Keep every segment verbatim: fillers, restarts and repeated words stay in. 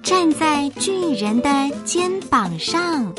站在巨人的肩膀上。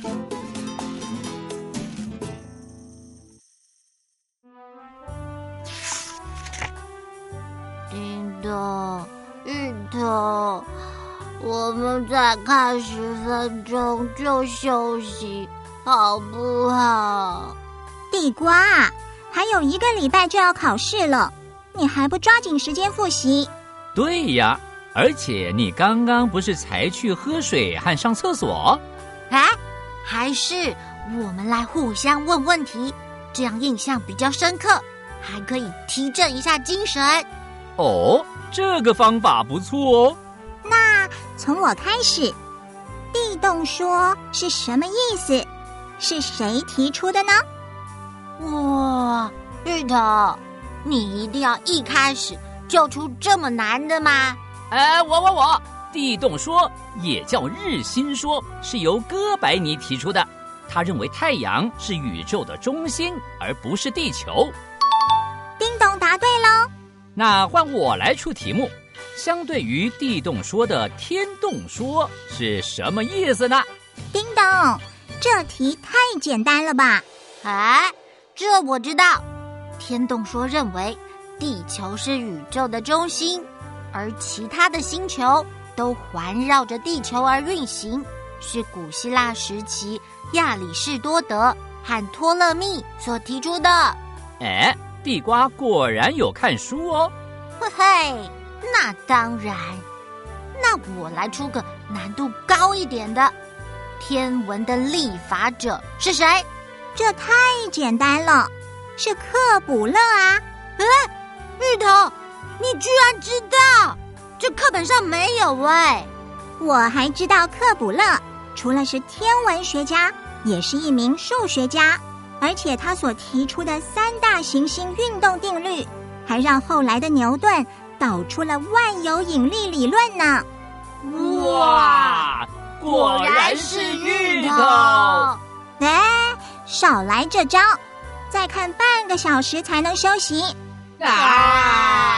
叮咚，芋头，我们再看十分钟就休息，好不好？ 地瓜，还有一个礼拜就要考试了，你还不抓紧时间复习？ 对呀，而且你刚刚不是才去喝水和上厕所？ 哎，还是我们来互相问问题，这样印象比较深刻，还可以提振一下精神。 哦，这个方法不错哦。 那从我开始，地动说是什么意思？是谁提出的呢？ 哇，芋头，你一定要一开始就出这么难的吗？ 哎，我我我，地动说也叫日心说，是由哥白尼提出的。他认为太阳是宇宙的中心，而不是地球。 叮咚答对喽。 那换我来出题目，相对于地动说的天动说是什么意思呢？ 叮咚，这题太简单了吧？ 哎，这我知道。天动说认为地球是宇宙的中心，而其他的星球都环绕着地球而运行，是古希腊时期亚里士多德和托勒密所提出的。 哎，地瓜果然有看书哦。 嘿嘿，那当然。那我来出个难度高一点的，天文的立法者是谁？ 这太简单了，是克卜勒啊。 哎，芋头，你居然知道？这课本上没有哎。 我还知道克卜勒除了是天文学家，也是一名数学家，而且他所提出的三大行星运动定律，还让后来的牛顿导出了万有引力理论呢。 哇，果然是芋头！ 哎，少来这招，再看半个小时才能休息。 啊！